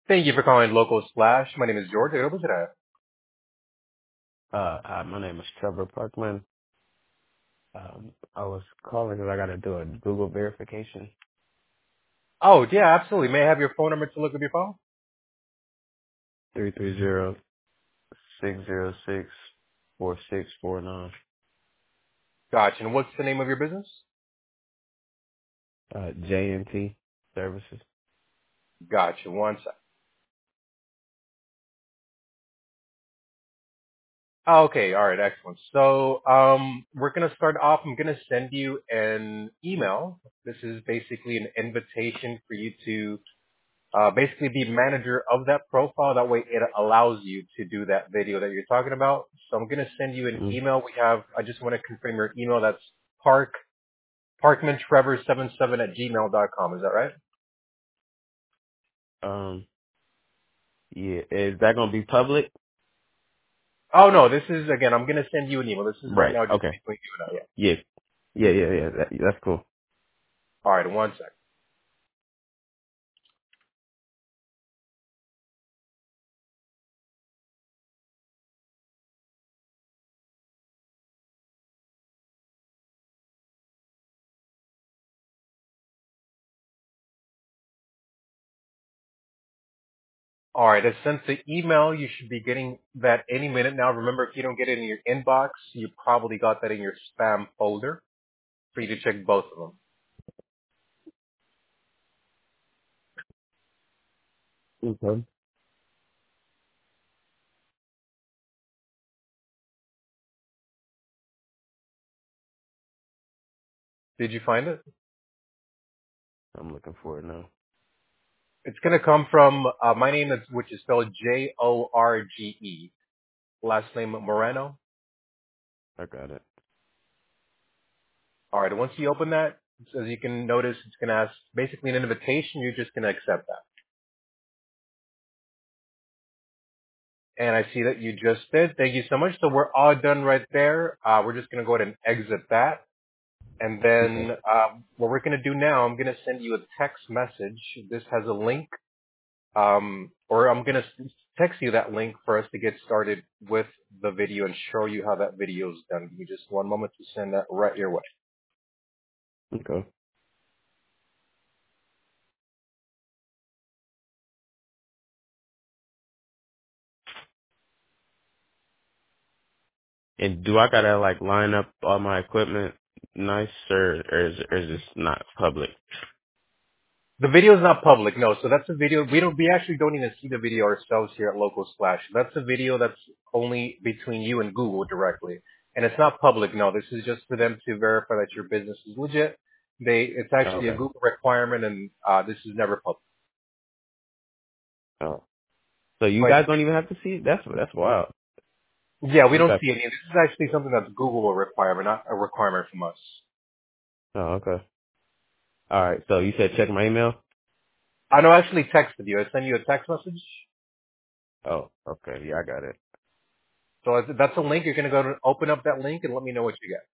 Thank you for calling Local Splash. My name is George. Ano po sila? Hi, my name is Trevor Parkman. I was calling because I got to do a Google verification. Oh, yeah, absolutely. May I have your phone number to look up your phone? 330-606-4649. Gotcha. And what's the name of your business? J&T Services. Gotcha. One sec. Oh, okay. All right. Excellent. So, we're going to start off. I'm going to send you an email. This is basically an invitation for you to basically be manager of that profile. That way it allows you to do that video that you're talking about. So I'm going to send you an Mm. email. I just want to confirm your email. That's parkmantrevor77 at gmail.com. Is that right? Um, yeah, is that gonna be public? Oh no, this is again. I'm gonna send you an email. This is right Right. now just Okay. between you and I. Yeah. Yeah. Yeah. That's cool. All right. One sec. All right. I sent the email. You should be getting that any minute now. Remember, if you don't get it in your inbox, you probably got that in your spam folder for you to check both of them. Okay. Did you find it? I'm looking for it now. It's gonna come from my name, is which is spelled Jorge. Last name Moreno. I got it. All right. Once you open that, as you can notice, it's gonna ask basically an invitation. You're just gonna accept that. And I see that you just did. Thank you so much. So we're all done right there. We're just going to go ahead and exit that. And Okay. then what we're going to do now, I'm going to send you a text message. This has a link, or I'm going to text you that link for us to get started with the video and show you how that video is done. Give me just one moment to send that right your way. Okay. And do I gotta like line up all my equipment nice, or is this not public? The video is not public, no. So that's a video. We actually don't even see the video ourselves here at Local Splash. That's a video that's only between you and Google directly. And it's not public, no. This is just for them to verify that your business is legit. It's actually a Okay. Google requirement and, this is never public. Oh. So you But guys don't even have to see it? That's wild. yeah, we don't Okay. see any. This is actually something that's Google a requirement, not a requirement from us. Oh, okay. All right. So you said check my email? I know I actually texted you. I sent you a text message. Oh, okay. Yeah, I got it. So that's a link. You're going to go to open up that link and let me know what you get.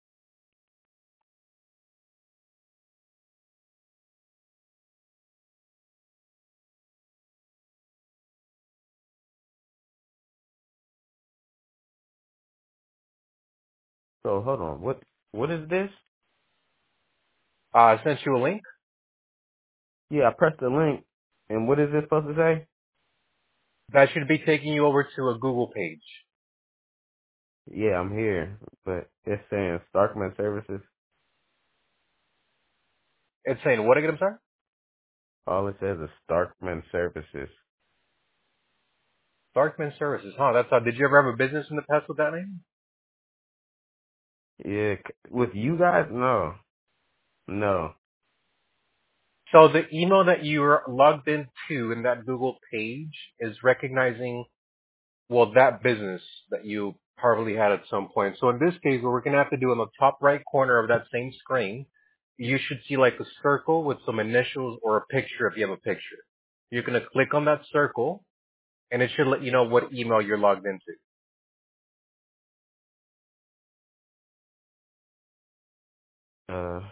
So hold on. What is this? I sent you a link. Yeah, I pressed the link. And what is this supposed to say? That should be taking you over to a Google page. Yeah, I'm here. But it's saying Starkman Services. It's saying what again, I'm sorry? All it says is Starkman Services. Darkman Services. Huh, that's odd. Did you ever have a business in the past with that name? Yeah, with you guys? No. No. So the email that you're logged into in that Google page is recognizing, well, that business that you probably had at some point. So in this case, what we're going to have to do in the top right corner of that same screen, you should see like a circle with some initials or a picture if you have a picture. You're going to click on that circle and it should let you know what email you're logged into. Uh,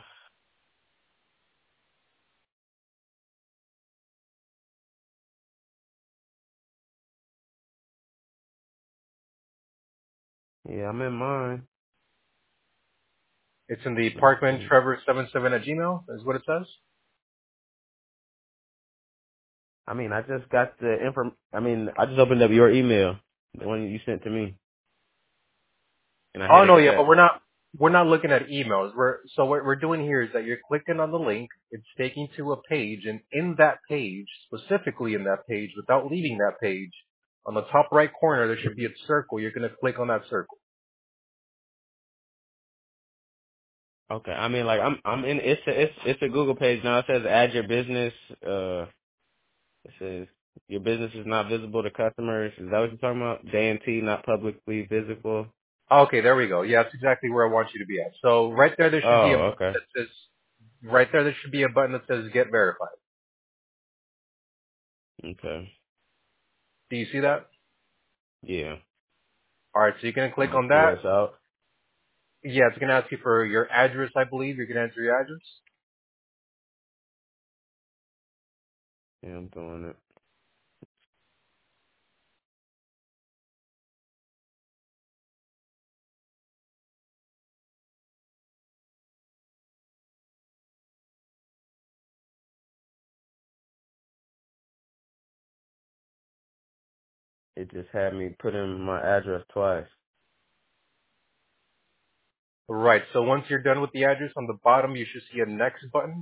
Yeah, I'm in mine. It's in the Let's Parkman see. Trevor 77 at Gmail, is what it says. I mean, I just got the I mean, I just opened up your email, the one you sent to me, and I Oh hit no, yeah, but accept. we're not looking at emails. What we're doing here is that you're clicking on the link, it's taking to a page, and in that page, specifically in that page, without leaving that page, on the top right corner there should be a circle. You're gonna click on that circle. Okay, I mean, like I'm in. It's a Google page now. It says add your business. It says your business is not visible to customers. Is that what you're talking about? J&T not publicly visible. Okay, there we go. Yeah, that's exactly where I want you to be at. So right there, there should be a Oh, button okay. that says right there, there should be a button that says get verified. Okay. Do you see that? Yeah. All right, so you're gonna click Just on fill that. this out. Yeah, it's gonna ask you for your address, I believe. You're gonna enter your address. Yeah, I'm doing it. It just had me put in my address twice. Right. So once you're done with the address, on the bottom you should see a next button.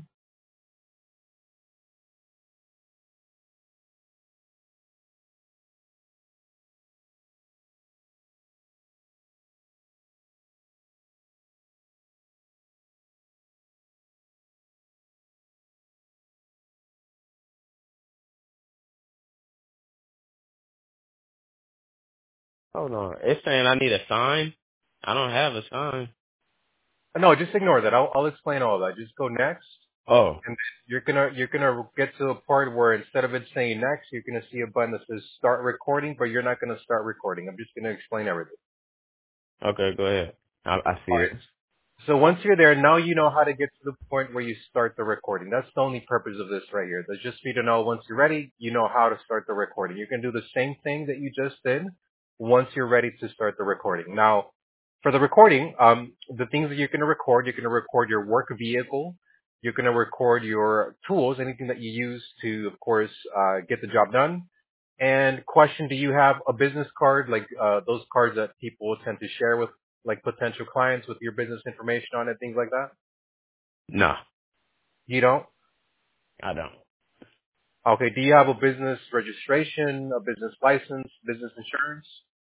Hold on. It's saying I need a sign. I don't have a sign. No, just ignore that. I'll explain all that. Just go next, Oh. and you're gonna get to a part where instead of it saying next, you're gonna see a button that says start recording, but you're not gonna start recording. I'm just gonna explain everything. Okay, go ahead. I see All it. right. So once you're there, now you know how to get to the point where you start the recording. That's the only purpose of this right here. That's just for you to know once you're ready, you know how to start the recording. You can do the same thing that you just did once you're ready to start the recording. Now, for the recording, the things that you're going to record your work vehicle. You're going to record your tools, anything that you use to, of course, get the job done. And question, do you have a business card, like those cards that people tend to share with like potential clients with your business information on it, things like that? No, You don't? I don't. Okay. Do you have a business registration, a business license, business insurance?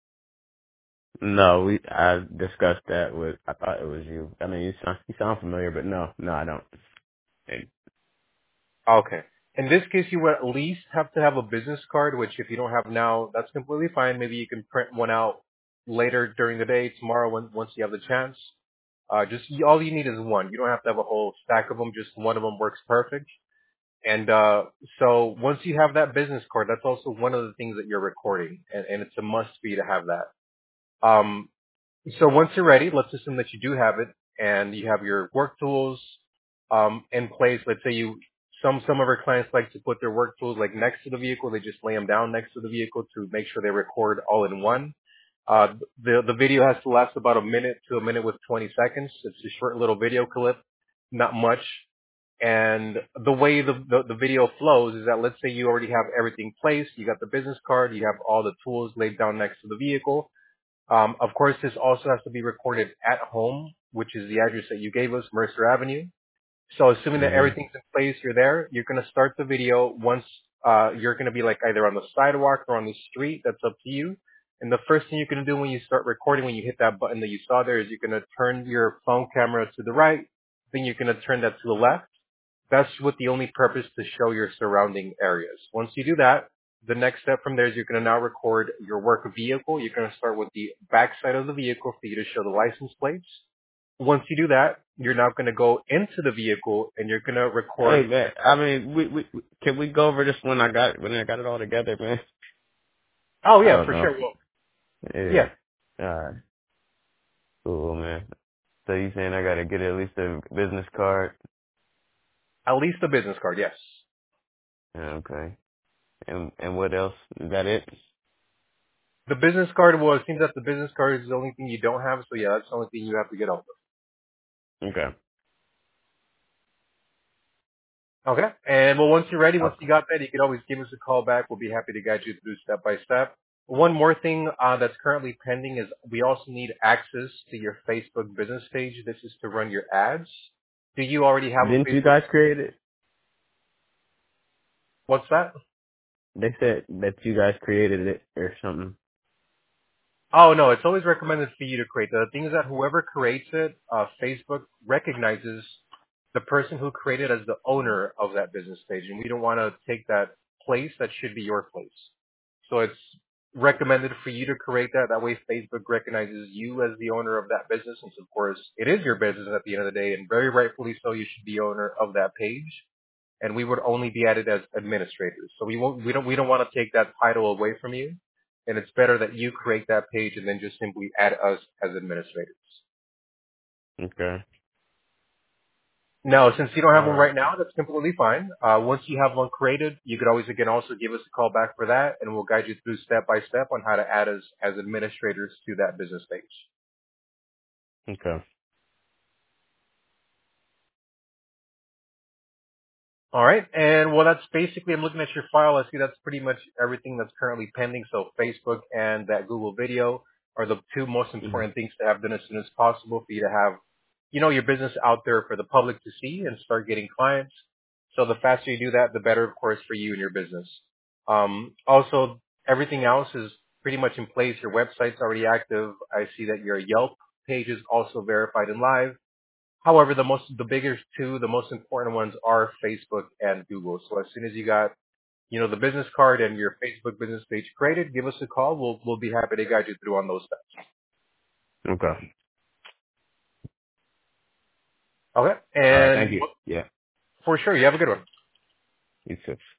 No, I discussed that with. I thought it was you. I mean, you sound familiar, but no, I don't. And, Okay. In this case, you would at least have to have a business card, which if you don't have now, that's completely fine. Maybe you can print one out later during the day, tomorrow, once you have the chance. Just all you need is one. You don't have to have a whole stack of them. Just one of them works perfect. And so once you have that business card, that's also one of the things that you're recording, and it's a must for you to have that. Um, so once you're ready, let's assume that you do have it, and you have your work tools in place. Let's say some of our clients like to put their work tools like next to the vehicle. They just lay them down next to the vehicle to make sure they record all in one. The video has to last about a minute to a minute with 20 seconds. It's a short little video clip, not much. And the way the video flows is that let's say you already have everything placed, you got the business card, you have all the tools laid down next to the vehicle. Of course, this also has to be recorded at home, which is the address that you gave us, Mercer Avenue. So assuming that mhm. everything's in place, you're there, you're going to start the video once you're going to be like either on the sidewalk or on the street. That's up to you. And the first thing you're going to do when you start recording, when you hit that button that you saw there, is you're going to turn your phone camera to the right. Then you're going to turn that to the left. That's with the only purpose to show your surrounding areas. Once you do that, the next step from there is you're going to now record your work vehicle. You're going to start with the back side of the vehicle for you to show the license plates. Once you do that, you're now going to go into the vehicle and you're going to Hey record. man, I mean, can we go over this when I got it all together, man? Oh I yeah, don't for know. sure. Well, Yeah. yeah, All right. Cool, man. So you saying I gotta get at least a business card? at least a business card. Yes. Yeah, okay. And what else? Is that it? The business card, well, it seems that the business card is the only thing you don't have, so yeah, that's the only thing you have to get over. Okay. Okay. And well, once you're ready, once Okay. you got that, you can always give us a call back. We'll be happy to guide you through step by step. One more thing that's currently pending is we also need access to your Facebook business page. This is to run your ads. Do you already have a Didn't you Facebook? guys create it? What's that? They said that you guys created it or something. Oh no, it's always recommended for you to create. The thing is that whoever creates it, Facebook recognizes the person who created as the owner of that business page, and we don't want to take that place. That should be your place. So it's recommended for you to create that. That way, Facebook recognizes you as the owner of that business, since of course it is your business at the end of the day, and very rightfully so. You should be owner of that page, and we would only be added as administrators. So we don't want to take that title away from you, and it's better that you create that page and then just simply add us as administrators. Okay. No, since you don't have All one right. right now, that's completely fine. Once you have one created, you could always again also give us a call back for that, and we'll guide you through step by step on how to add us as administrators to that business page. Okay. All right. And well, that's basically, I'm looking at your file. I see that's pretty much everything that's currently pending. So Facebook and that Google video are the two most Mhm. important things to have done as soon as possible for you to have, your business out there for the public to see and start getting clients. So the faster you do that, the better, of course, for you and your business. Also, everything else is pretty much in place. Your website's already active. I see that your Yelp page is also verified and live. However, the biggest two, the most important ones are Facebook and Google. So as soon as you got, the business card and your Facebook business page created, give us a call. We'll be happy to guide you through on those steps. Okay. Okay. All right. Thank And you. Yeah. for sure, you have a good one. You too.